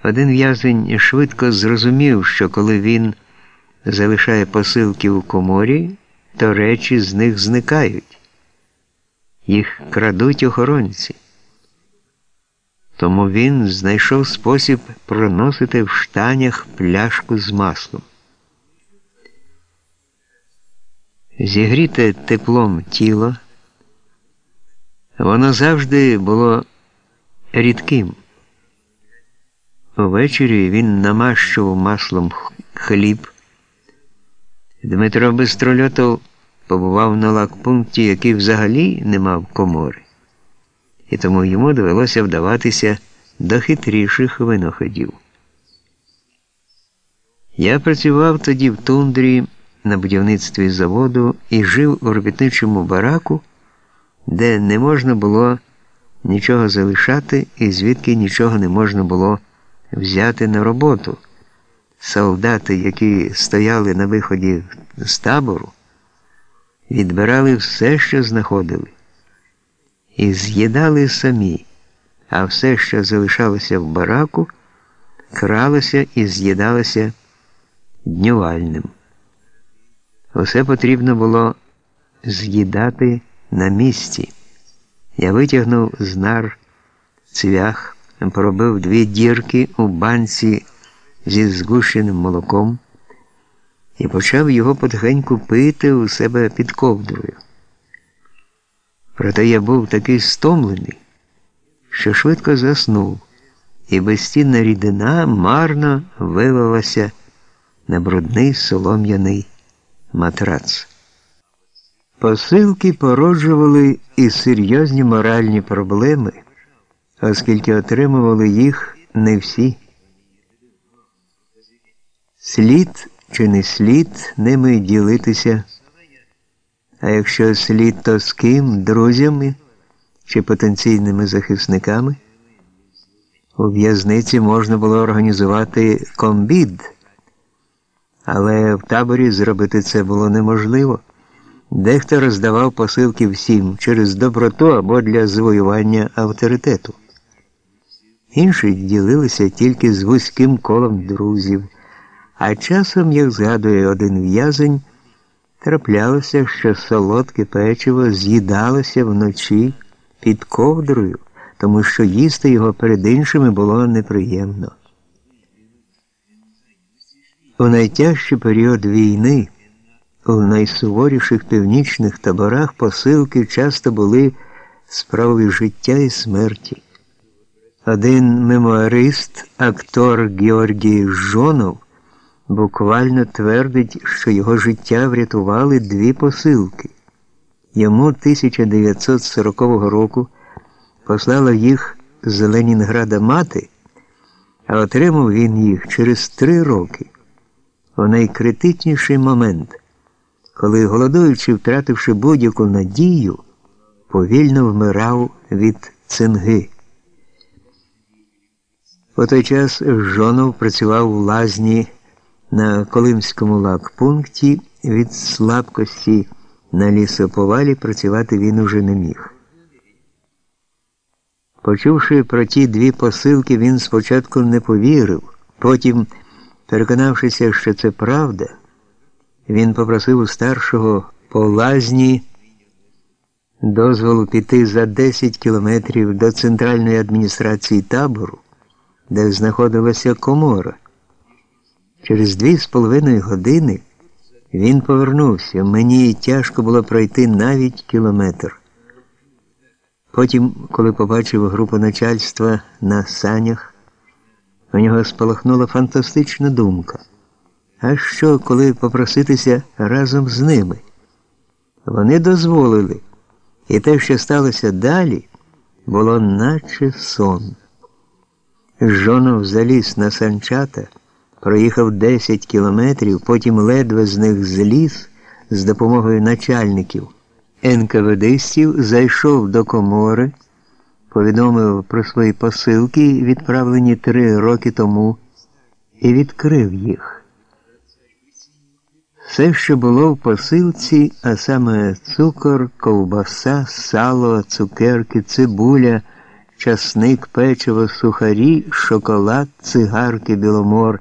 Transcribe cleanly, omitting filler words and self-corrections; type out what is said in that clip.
Один в'язень швидко зрозумів, що коли він залишає посилки у коморі, то речі з них зникають. Їх крадуть охоронці. Тому він знайшов спосіб проносити в штанях пляшку з маслом. Зігріте теплом тіло, воно завжди було рідким. Увечері він намащував маслом хліб. Дмитро Бистрольотов побував на лагпункті, який взагалі не мав комори. І тому йому довелося вдаватися до хитріших винаходів. Я працював тоді в тундрі на будівництві заводу і жив у робітничому бараку, де не можна було нічого залишати і звідки нічого не можна було взяти на роботу. Солдати, які стояли на виході з табору, відбирали все, що знаходили, і з'їдали самі, а все, що залишалося в бараку, кралося і з'їдалося днювальним. Усе потрібно було з'їдати на місці. Я витягнув з нар цвях, пробив 2 дірки у банці зі згущеним молоком і почав його потихеньку пити у себе під ковдрою. Проте я був такий стомлений, що швидко заснув, і безцінна рідина марно вилилася на брудний солом'яний матрац. Посилки породжували і серйозні моральні проблеми, оскільки отримували їх не всі. Слід чи не слід ними ділитися, а якщо слід, то з ким, друзями чи потенційними захисниками? У в'язниці можна було організувати комбід, але в таборі зробити це було неможливо. Дехто роздавав посилки всім через доброту або для завоювання авторитету. Інші ділилися тільки з вузьким колом друзів, а часом, як згадує один в'язень, траплялося, що солодке печиво з'їдалося вночі під ковдрою, тому що їсти його перед іншими було неприємно. У найтяжчий період війни, у найсуворіших північних таборах посилки часто були справою життя і смерті. Один мемуарист, актор Георгій Жонов, буквально твердить, що його життя врятували 2 посилки. Йому 1940 року послала їх з Ленінграда мати, а отримав він їх через 3 роки, у найкритичніший момент, коли, голодуючи, втративши будь-яку надію, повільно вмирав від цинги. У той час Жонов працював у лазні на Колимському лагпункті. Від слабкості на лісоповалі працювати він уже не міг. Почувши про ті 2 посилки, він спочатку не повірив. Потім, переконавшися, що це правда, він попросив у старшого по лазні дозволу піти за 10 кілометрів до центральної адміністрації табору, де знаходилася комора. Через 2,5 години він повернувся. Мені тяжко було пройти навіть кілометр. Потім, коли побачив групу начальства на санях, у нього спалахнула фантастична думка. А що, коли попроситися разом з ними? Вони дозволили. І те, що сталося далі, було наче сон. Жонов заліз на санчата, проїхав 10 кілометрів, потім ледве з них зліз з допомогою начальників. НКВДистів, зайшов до комори, повідомив про свої посилки, відправлені 3 роки тому, і відкрив їх. Все, що було в посилці, а саме цукор, ковбаса, сало, цукерки, цибуля, часник, печиво, сухарі, шоколад, цигарки, біломор,